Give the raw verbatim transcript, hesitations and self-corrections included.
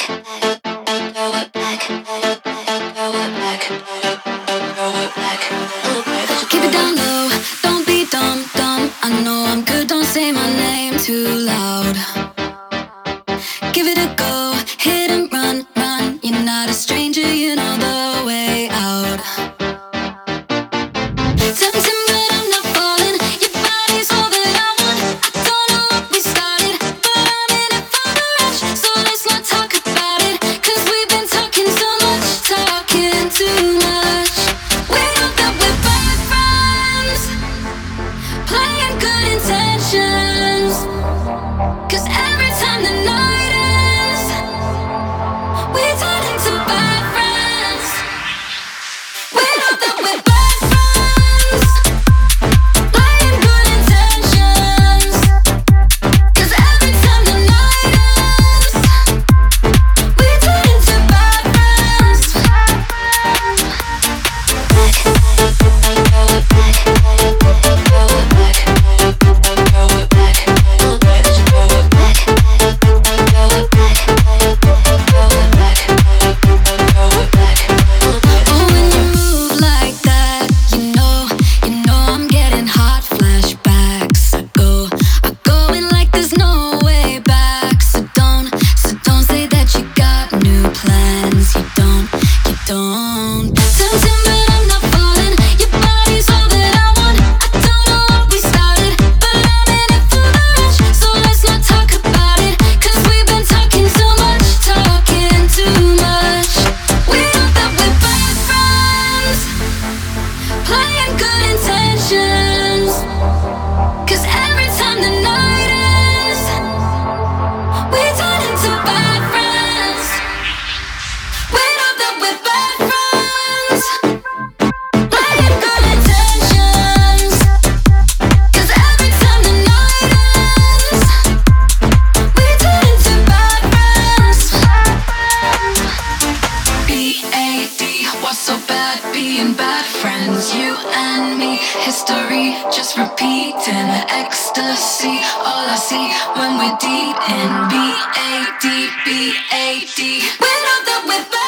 Keep it down low, don't be dumb, dumb. I know I'm good, don't say my name too loud. Give it a go, hit and run, run. You're not a stranger, you know the way out. Tempting, but I'm not falling. Your body's all that I want. I don't know what we started, but I'm in it for the rush. So let's not talk about it, cause we've been talking so much, talking too much. We know that we're bad friends, playing good intentions. Cause every time the night ends, we turn into bad friends. We know that we're bad friends, playing good intentions. Cause every time the night ends, we turn into bad friends. Oh, when you move like that, you know, you know I'm getting hot flashbacks. I go, I go in like there's no way back. So don't, so don't say that you got new plans. You don't, you don't. Tempting, but I'm not falling. Your body's all that I want. I don't know what we started, but I'm in it for the rush. So let's not talk about it, cause we've been talking so much, talking too much. We know that we're bad friends, playing good intentions. Cause every time the night ends, we turn into bad friends. We know that we're bad friends, playing good intentions. Cause every time the night ends, we turn into bad friends. B A D, what's so bad being bad friends? You and me, history just repeating. Ecstasy, all I see when we're deep in B A D, B A D. We know that we're bad